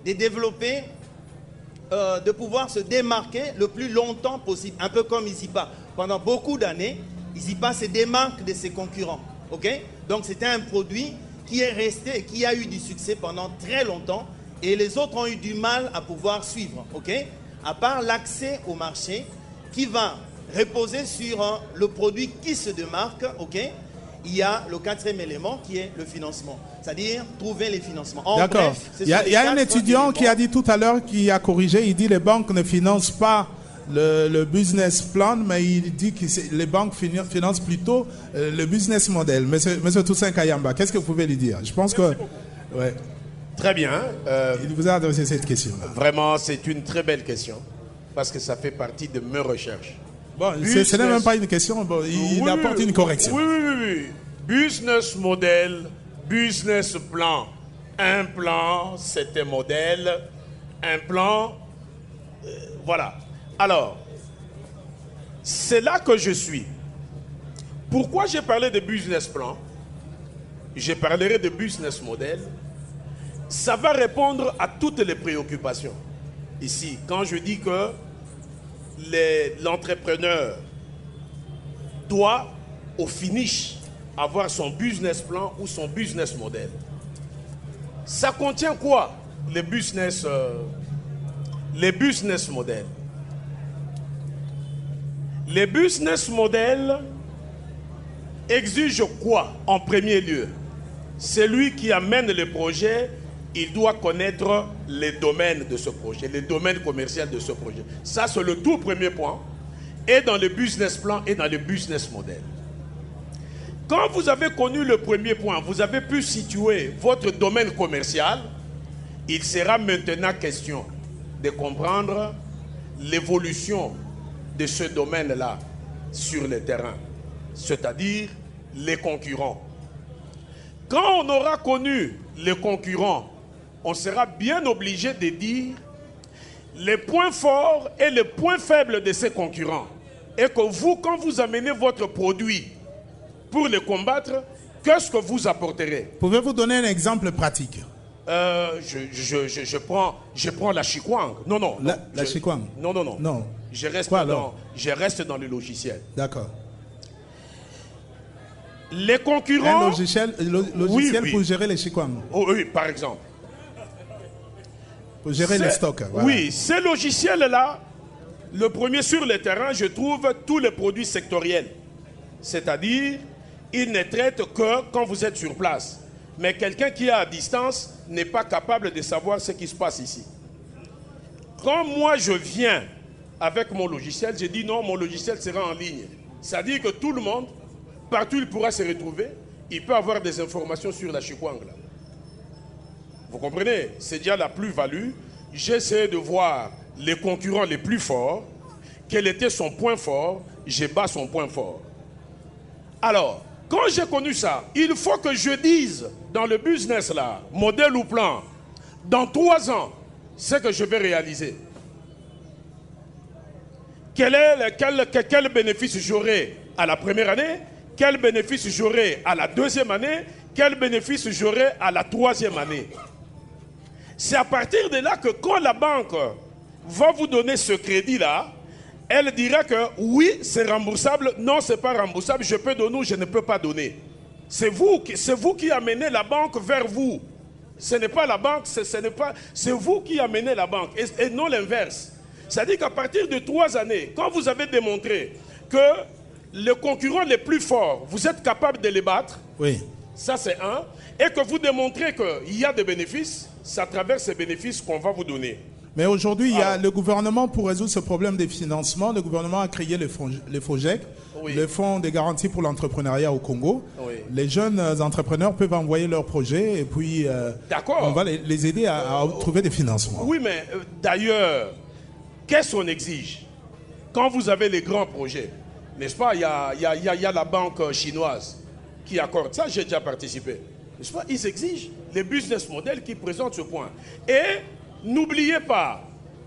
de pouvoir se démarquer le plus longtemps possible. Un peu comme Izipa. Pendant beaucoup d'années, Izipa se démarque de ses concurrents. Ok? Donc c'était un produit qui est resté et qui a eu du succès pendant très longtemps. Et les autres ont eu du mal à pouvoir suivre, ok? À part l'accès au marché qui va reposer sur le produit qui se démarque, ok? Il y a le quatrième élément qui est le financement, c'est-à-dire trouver les financements. D'accord. Il y a un étudiant qui a dit tout à l'heure, qui a corrigé, il dit les banques ne financent pas le business plan, mais il dit que les banques financent plutôt le business model. Monsieur Toussaint Kayamba, qu'est-ce que vous pouvez lui dire? Je pense que... Ouais. Très bien. Il vous a adressé cette question-là. Vraiment, c'est une très belle question, parce que ça fait partie de mes recherches. Bon, ce n'est même pas une question, bon, il apporte une correction. Oui. Business model, business plan. Un plan, c'est un modèle. Un plan, voilà. Alors, c'est là que je suis. Pourquoi j'ai parlé de business plan? Je parlerai de business model. Ça va répondre à toutes les préoccupations. Ici, quand je dis que l'entrepreneur doit, au finish, avoir son business plan ou son business model. Ça contient quoi, les business models? Les business models exigent quoi en premier lieu? Celui qui amène le projet, il doit connaître les domaines de ce projet, les domaines commerciaux de ce projet. Ça, c'est le tout premier point. Et dans le business plan et dans le business model. Quand vous avez connu le premier point, vous avez pu situer votre domaine commercial, il sera maintenant question de comprendre l'évolution de ce domaine-là sur le terrain, c'est-à-dire les concurrents. Quand on aura connu les concurrents, on sera bien obligé de dire les points forts et les points faibles de ces concurrents. Et que vous, quand vous amenez votre produit pour les combattre, qu'est-ce que vous apporterez? Pouvez-vous donner un exemple pratique? Je prends la Chikwang. Non. La Chikwang? Non. Je reste dans le logiciel. D'accord. Les concurrents... Un logiciel oui. Pour gérer les Chikwang? Oui, par exemple. Pour gérer les stocks. Voilà. Oui, ces logiciels-là, le premier sur le terrain, je trouve tous les produits sectoriels. C'est-à-dire, ils ne traitent que quand vous êtes sur place. Mais quelqu'un qui est à distance n'est pas capable de savoir ce qui se passe ici. Quand moi je viens avec mon logiciel, je dis non, mon logiciel sera en ligne. C'est-à-dire que tout le monde, partout il pourra se retrouver, il peut avoir des informations sur la Chikwang. Vous comprenez? C'est déjà la plus-value. J'essaie de voir les concurrents les plus forts, quel était son point fort, je bats son point fort. Alors, quand j'ai connu ça, il faut que je dise dans le business là, modèle ou plan, dans 3 ans, ce que je vais réaliser. Quel bénéfice j'aurai à la première année, quel bénéfice j'aurai à la 2e année, quel bénéfice j'aurai à la 3e année. C'est à partir de là que quand la banque va vous donner ce crédit-là, elle dira que oui, c'est remboursable, non, c'est pas remboursable, je peux donner ou je ne peux pas donner. C'est vous qui amenez la banque vers vous. Ce n'est pas la banque, c'est vous qui amenez la banque et non l'inverse. C'est-à-dire qu'à partir de 3 années, quand vous avez démontré que les concurrents les plus forts, vous êtes capable de les battre, oui. Ça c'est un, et que vous démontrez qu'il y a des bénéfices, c'est à travers ces bénéfices qu'on va vous donner. Mais aujourd'hui, il y a le gouvernement, pour résoudre ce problème des financements, le gouvernement a créé le FOGEC, oui. Le Fonds de garantie pour l'entrepreneuriat au Congo. Oui. Les jeunes entrepreneurs peuvent envoyer leurs projets et puis on va les aider à trouver des financements. Oui, mais d'ailleurs, qu'est-ce qu'on exige? Quand vous avez les grands projets, n'est-ce pas, il y a la banque chinoise qui accorde ça, j'ai déjà participé. N'est-ce pas, ils exigent les business models qui présentent ce point. Et n'oubliez pas,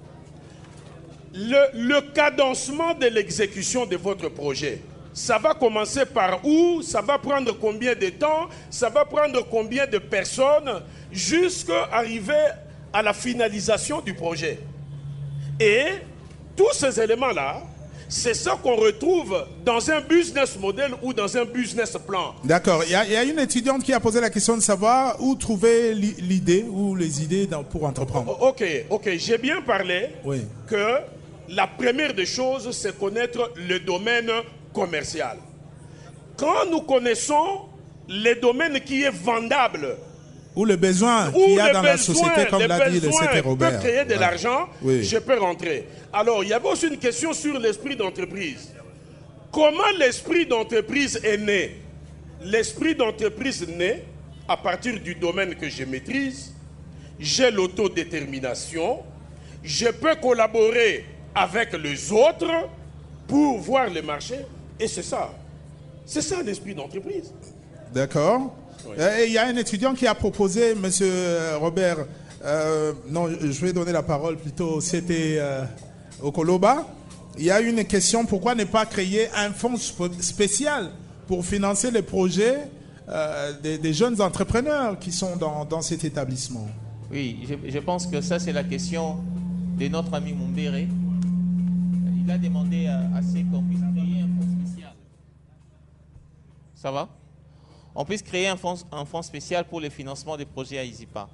le cadencement de l'exécution de votre projet, ça va commencer par où? Ça va prendre combien de temps? Ça va prendre combien de personnes jusqu'à arriver à la finalisation du projet? Et tous ces éléments-là, c'est ça qu'on retrouve dans un business model ou dans un business plan. D'accord. Il y a une étudiante qui a posé la question de savoir où trouver l'idée ou les idées pour entreprendre. Ok. J'ai bien parlé que la première des choses, c'est connaître le domaine commercial. Quand nous connaissons le domaine qui est vendable, ou le besoin qu'il y a dans la société, comme l'a dit le Secrétaire Robert. Je peux créer de l'argent, je peux rentrer. Alors, il y avait aussi une question sur l'esprit d'entreprise. Comment l'esprit d'entreprise est né? L'esprit d'entreprise naît à partir du domaine que je maîtrise. J'ai l'autodétermination. Je peux collaborer avec les autres pour voir le marché. Et c'est ça. C'est ça l'esprit d'entreprise. D'accord. Il y a un étudiant qui a proposé, M. Robert, non, je vais donner la parole plutôt, c'était au Koloba. Il y a une question, pourquoi ne pas créer un fonds spécial pour financer les projets des jeunes entrepreneurs qui sont dans cet établissement? Oui, je pense que ça c'est la question de notre ami Mumbere. Il a demandé à ce qu'on puisse créer un fonds spécial. Ça va? On puisse créer un fonds spécial pour le financement des projets à ISIPA.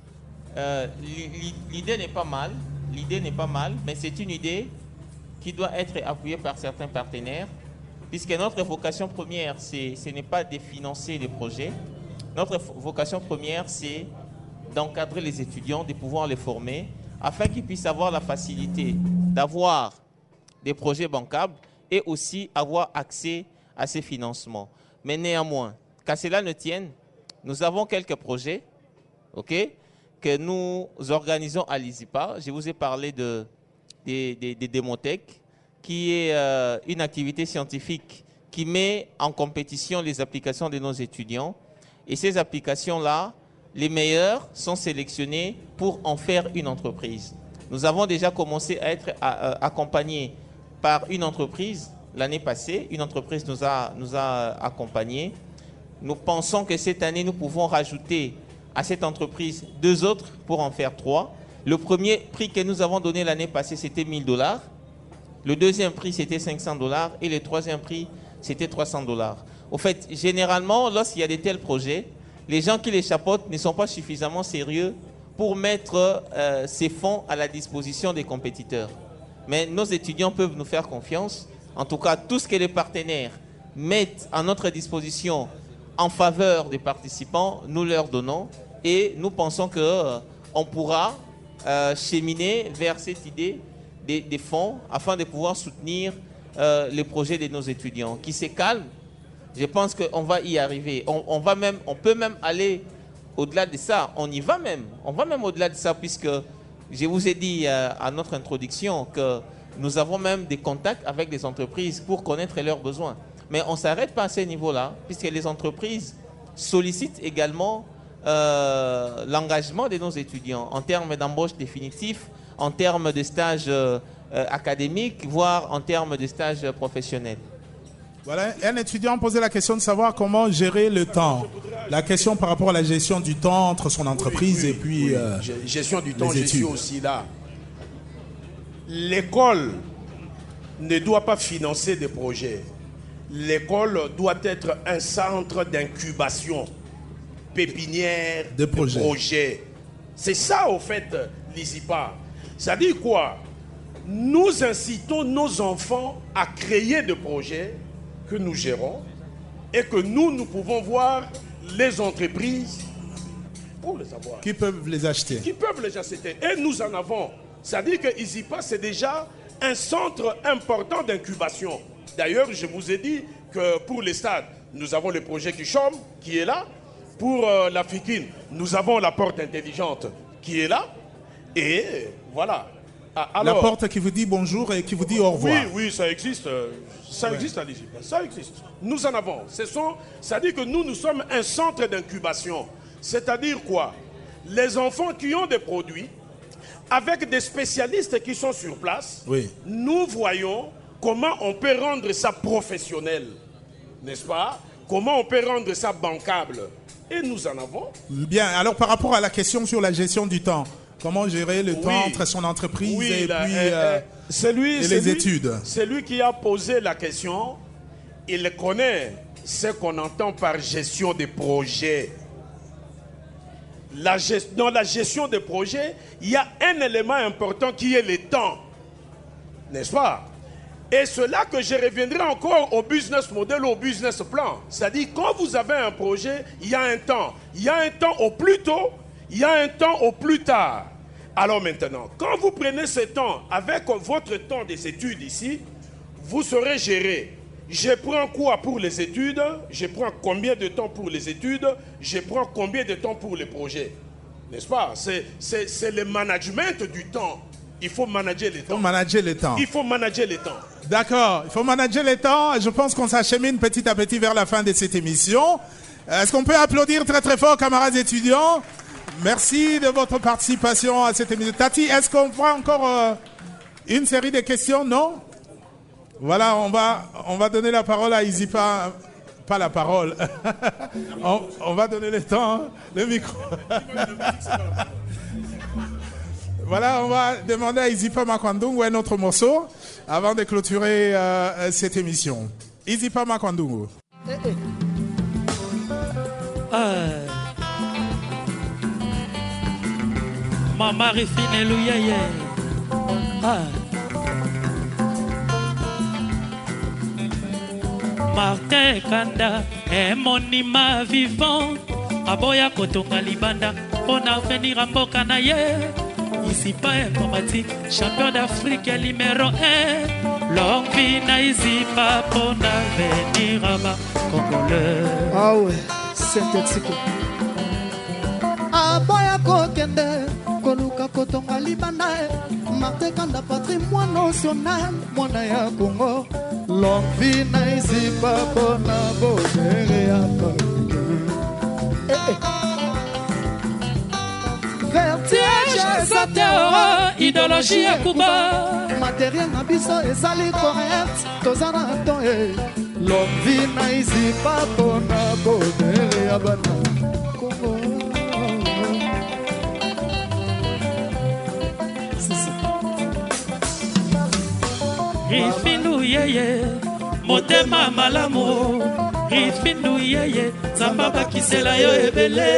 L'idée n'est pas mal, mais c'est une idée qui doit être appuyée par certains partenaires, puisque notre vocation première, ce n'est pas de financer les projets. Notre vocation première, c'est d'encadrer les étudiants, de pouvoir les former, afin qu'ils puissent avoir la facilité d'avoir des projets bancables et aussi avoir accès à ces financements. Mais néanmoins, qu'à cela ne tienne, nous avons quelques projets que nous organisons à l'ISIPA. Je vous ai parlé de des démothèques, qui est une activité scientifique qui met en compétition les applications de nos étudiants. Et ces applications-là, les meilleures sont sélectionnées pour en faire une entreprise. Nous avons déjà commencé à être accompagnés par une entreprise l'année passée. Une entreprise nous a accompagnés. Nous pensons que cette année, nous pouvons rajouter à cette entreprise 2 autres pour en faire 3. Le premier prix que nous avons donné l'année passée, c'était $1000. Le deuxième prix, c'était $500. Et le troisième prix, c'était $300. Au fait, généralement, lorsqu'il y a de tels projets, les gens qui les chapeautent ne sont pas suffisamment sérieux pour mettre ces fonds à la disposition des compétiteurs. Mais nos étudiants peuvent nous faire confiance. En tout cas, tout ce que les partenaires mettent à notre disposition en faveur des participants, nous leur donnons. Et nous pensons qu'on pourra cheminer vers cette idée des fonds afin de pouvoir soutenir les projets de nos étudiants. Qui se calment, je pense qu'on va y arriver. On peut même aller au-delà de ça. On va même au-delà de ça, puisque je vous ai dit à notre introduction que nous avons même des contacts avec des entreprises pour connaître leurs besoins. Mais on ne s'arrête pas à ce niveau-là, puisque les entreprises sollicitent également l'engagement de nos étudiants en termes d'embauche définitif, en termes de stages académiques, voire en termes de stages professionnels. Voilà, un étudiant posait la question de savoir comment gérer le temps. La question par rapport à la gestion du temps entre son entreprise et puis gestion du temps, je suis aussi là. L'école ne doit pas financer des projets. L'école doit être un centre d'incubation, pépinière de projets. C'est ça, au fait, l'ISIPA. Ça dit quoi? Nous incitons nos enfants à créer des projets que nous gérons et que nous pouvons voir les entreprises pour les avoir. Qui peuvent les acheter. Qui peuvent les acheter. Et nous en avons. Ça dit que ISIPA, c'est déjà un centre important d'incubation. D'ailleurs, je vous ai dit que pour les stades, nous avons le projet Kichom qui est là. Pour la FIKIN, nous avons la porte intelligente qui est là. Et voilà. Alors, la porte qui vous dit bonjour et qui vous dit au revoir. Oui, ça existe. Ça existe à l'ISIPA. Ça existe. Nous en avons. Ça dit que nous sommes un centre d'incubation. C'est-à-dire quoi? Les enfants qui ont des produits, avec des spécialistes qui sont sur place, nous voyons comment on peut rendre ça professionnel. N'est-ce pas? Comment on peut rendre ça bancable. Et nous en avons. Bien, alors par rapport à la question sur la gestion du temps, comment gérer le temps entre son entreprise et les études? C'est lui qui a posé la question. Il connaît ce qu'on entend par gestion des projets. Dans la gestion des projets, il y a un élément important qui est le temps. N'est-ce pas? Et c'est là que je reviendrai encore au business model, au business plan. C'est-à-dire, quand vous avez un projet, il y a un temps. Il y a un temps au plus tôt, il y a un temps au plus tard. Alors maintenant, quand vous prenez ce temps avec votre temps des études ici, vous saurez gérer. Je prends quoi pour les études? Je prends combien de temps pour les études? Je prends combien de temps pour les projets? N'est-ce pas? C'est le management du temps. Il faut manager les temps. Il faut manager les temps. D'accord, il faut manager les temps. Je pense qu'on s'achemine petit à petit vers la fin de cette émission. Est-ce qu'on peut applaudir très très fort, camarades étudiants? Merci de votre participation à cette émission. Tati, est-ce qu'on voit encore une série de questions? Non? Voilà, on va donner la parole à ISIPA. Pas la parole. on va donner le temps, hein, le micro. Voilà, on va demander à ISIPA Makwandungu un autre morceau avant de clôturer cette émission. ISIPA Makwandungu. Mama Rifine Louyeye. Martin Kanda est monima vivant. Aboya Kotonga Libanda, on a venir à Mboka Naye. Ici pas informatique, champion d'Afrique numéro 1. Longue vie na ici pas pour venir à ma Congolais. Ah ouais, c'est un ticket. Aboya Kokende, Koluka koluka kotonga libanda Martin Kanda patrie moi national mwana ya Congo longue vie na izipa pona bodere ya vertige satero idéologie ya Kuba matériel na biso ezali correct tozana ton longue vie na izipa pona bodere ya bana Congo Rifindu yeye motema malamu Rifindu yeye Zamba bakisela yo ebele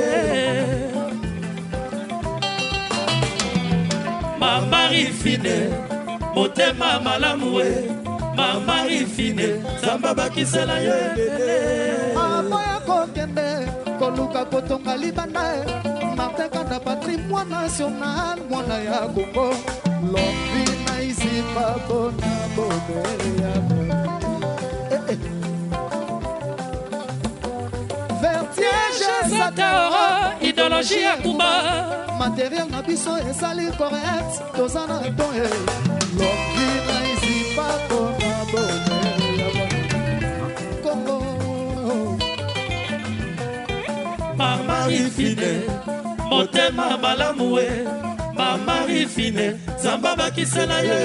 Mama Rifine motema malamu Mama Rifine Zamba bakisela yo ebele Aboya kokende koluka kotonga libanda Martin Kanda patrie moi national mwana ya Congo Lombi na izipa bona bodere ya vertige satero idéologie ya Kuba matériel na biso ezali correct tozana ton Lombi na izipa bona bodere ya Congo Mama Rifine motema malamu Mama Rifine Zamba bakisela yo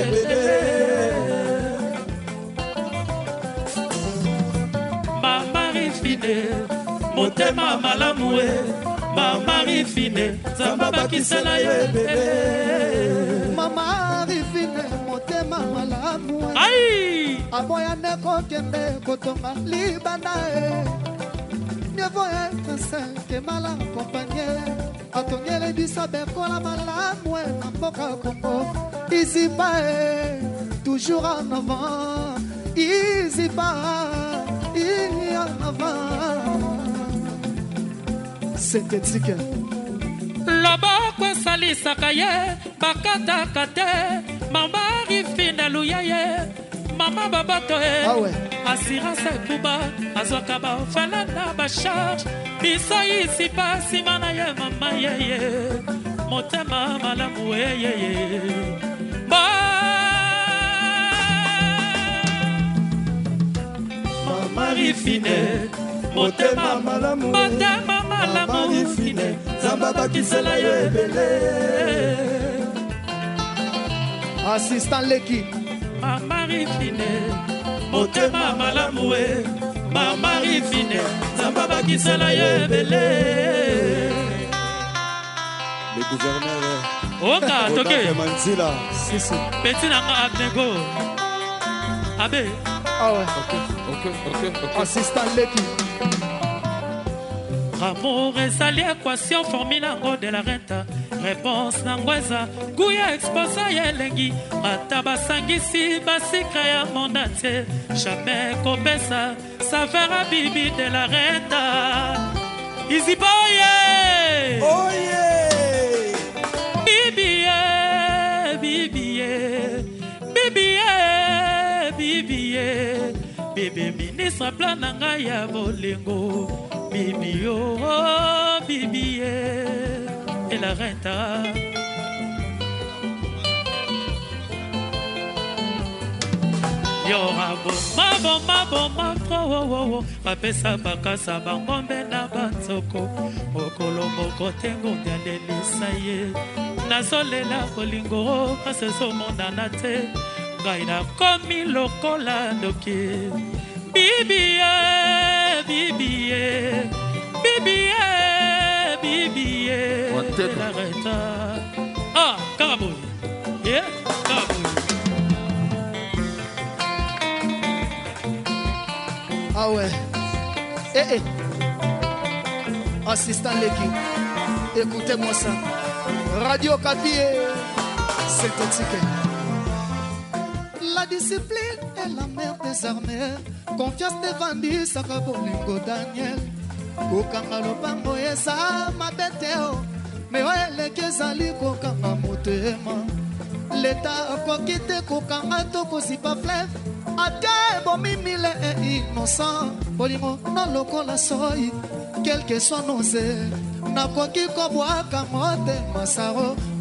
Mama Rifine motema malamu Mama Rifine Zamba bakisela yo Mama Rifine motema malamu Ai aboya neko kende kotonga libanda Mieux vaut être sain que mal accompagné Atongele bisa bekola malamu na mboka Congo Izipa toujours en avant Izipa en avant Synthétique Loboko salisaka ye bakataka te Mama Rifine luya ye Mama babato assurance Kuba azwaka baofela na bacharge biso isi pasi mana ye mama yeye motema malamu yeye Mama Rifine motema malamu Rifine Zamba bakisela yo ebele Assistant Leki Mama Rifine motema malamu Mama Rifine Zamba bakisela yo ebele Le gouverneur Oka toke Manzila Petit nanga Abnego Abe Ah ouais Ok Assistant Leki Amour ezali équation formule yango de la renta réponse nangweza guya exposa ya elengi ata basangisi basikra ya monde entier jamais kopesa savera bibi de la renta Izipa oye oye bibiye bibiye bibiye bibiye bébé ministre plan nanga ya bolingo Bibi oh bibi et la renta Yora bomba pro Papesa bakasa bangombe na batsoko Okolo moko tengo ndialelisa ye Nazolela kolingo paseso mondana te Gaina komi lokola doke Bibi Bibi la renta Ah, Karaboui Yeah, Karaboui Ah ouais Assistant Leki écoutez-moi ça Radio Kapié synthétique La discipline est la mère des armées Confiance devant Saka Bolingo Daniel Kokanga lopango eza mabeteo Me oeleki ezali kokanga motema Leta akoki te kokanga to kosipa fleuve Ate bomimile e innocent Bolingo na lokola soi Quel que soit nos nakoki kobwaka motema saro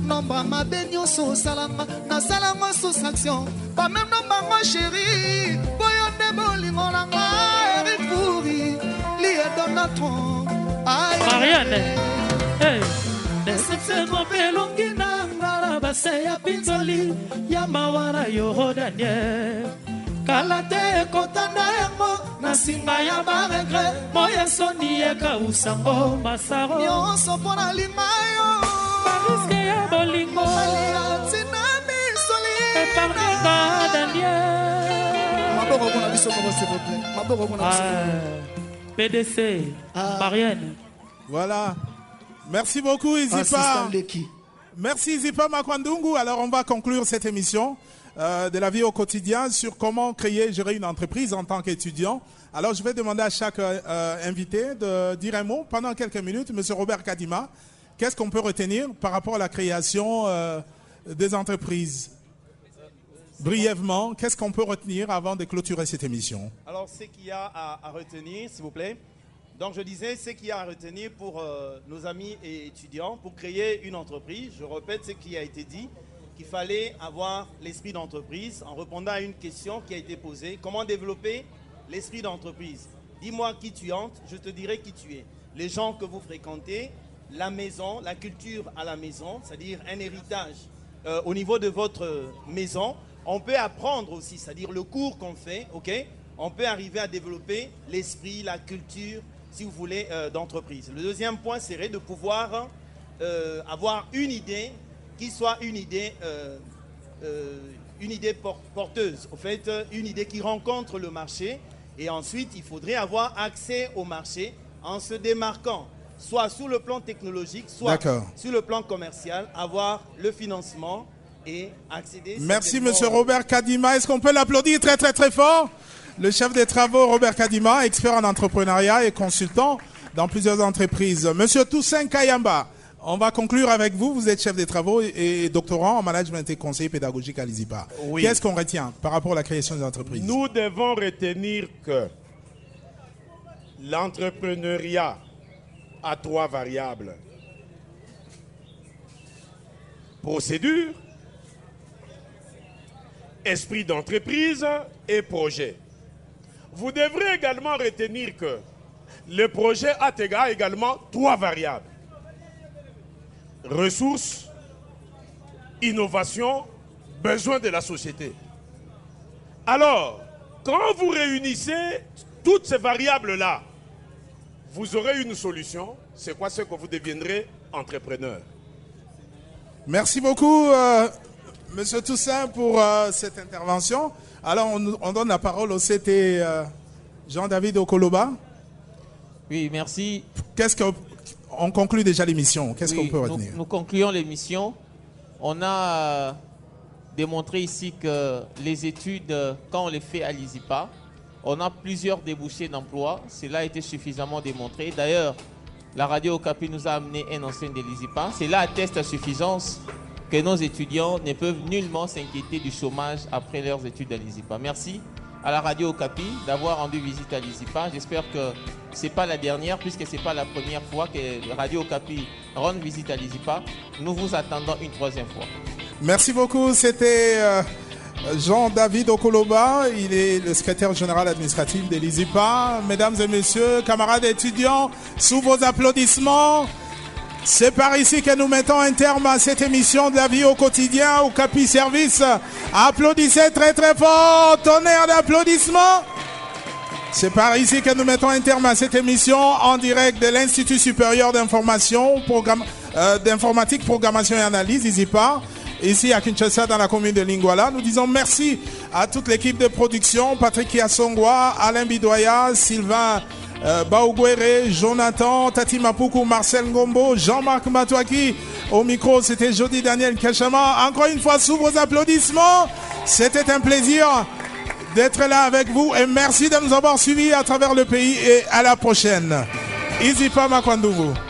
nombre mabe nyonso osalanga nasalanga soustraction pas même nombre moi chéri boyo nde bolingo na nga Eric Pourri lié Donatron Marianne Deception pelongi na ngara base ya pinzoli ya mawara yo Daniel Kalate kotanda yango na singa ya baregre moya soni eka usango masaro nyonso mpona limayo bariske ya bolingo aliatina misoli eparninga Daniel maboko kuna biso moko s'il vous plaît maboko kuna biso PDC Marianne. Voilà. Merci beaucoup Izipa. Merci Izipa Makwandungu. Alors on va conclure cette émission de la vie au quotidien sur comment créer et gérer une entreprise en tant qu'étudiant. Alors je vais demander à chaque invité de dire un mot pendant quelques minutes. Monsieur Robert Kadima, qu'est-ce qu'on peut retenir par rapport à la création des entreprises? Brièvement, qu'est-ce qu'on peut retenir avant de clôturer cette émission? Alors, ce qu'il y a à retenir, s'il vous plaît. Donc, je disais, ce qu'il y a à retenir pour nos amis et étudiants, pour créer une entreprise, je répète ce qui a été dit, qu'il fallait avoir l'esprit d'entreprise en répondant à une question qui a été posée. Comment développer l'esprit d'entreprise? Dis-moi qui tu entres, je te dirai qui tu es. Les gens que vous fréquentez, la maison, la culture à la maison, c'est-à-dire un héritage au niveau de votre maison. On peut apprendre aussi, c'est-à-dire le cours qu'on fait, ok? On peut arriver à développer l'esprit, la culture, si vous voulez, d'entreprise. Le deuxième point serait de pouvoir avoir une idée qui soit une idée porteuse, en fait, une idée qui rencontre le marché. Et ensuite, il faudrait avoir accès au marché en se démarquant, soit sur le plan technologique, soit sur le plan commercial, avoir le financement et accéder... Merci Monsieur Robert Kadima. Est-ce qu'on peut l'applaudir très très très fort? Le chef des travaux Robert Kadima, expert en entrepreneuriat et consultant dans plusieurs entreprises. Monsieur Toussaint Kayamba, on va conclure avec vous. Vous êtes chef des travaux et doctorant en management et conseiller pédagogique à l'ISIPA. Oui. Qu'est-ce qu'on retient par rapport à la création des entreprises? Nous devons retenir que l'entrepreneuriat a 3 variables. Procédure, esprit d'entreprise et projet. Vous devrez également retenir que le projet a également 3 variables. Ressources, innovation, besoin de la société. Alors, quand vous réunissez toutes ces variables-là, vous aurez une solution. C'est quoi? Ce que vous deviendrez entrepreneur. Merci beaucoup, Monsieur Toussaint, pour cette intervention. Alors, on donne la parole au CT Jean-David Okoloba. Oui, merci. On conclut déjà l'émission. Qu'est-ce qu'on peut retenir? Nous concluons l'émission. On a démontré ici que les études, quand on les fait à l'ISIPA, on a plusieurs débouchés d'emploi. Cela a été suffisamment démontré. D'ailleurs, la radio Okapi nous a amené un enseigne de l'ISIPA. Cela atteste à suffisance que nos étudiants ne peuvent nullement s'inquiéter du chômage après leurs études à l'ISIPA. Merci à la radio Okapi d'avoir rendu visite à l'ISIPA. J'espère que ce n'est pas la dernière, puisque ce n'est pas la première fois que la radio Okapi rend visite à l'ISIPA. Nous vous attendons une 3e fois. Merci beaucoup. C'était Jean-David Okoloba. Il est le secrétaire général administratif de l'ISIPA. Mesdames et messieurs, camarades étudiants, sous vos applaudissements, c'est par ici que nous mettons un terme à cette émission de la vie au quotidien, au Capi Service. Applaudissez très très fort, tonnerre d'applaudissements. C'est par ici que nous mettons un terme à cette émission en direct de l'Institut supérieur d'informatique, programmation et analyse, ISIPA, ici à Kinshasa, dans la commune de Lingwala. Nous disons merci à toute l'équipe de production, Patrick Kiasongwa, Alain Bidoya, Sylvain Baougouere, Jonathan, Tati Mapoukou, Marcel Ngombo, Jean-Marc Matouaki. Au micro, c'était Jody Daniel Kachama. Encore une fois, sous vos applaudissements, c'était un plaisir d'être là avec vous et merci de nous avoir suivis à travers le pays et à la prochaine. ISIPA Makwandungu.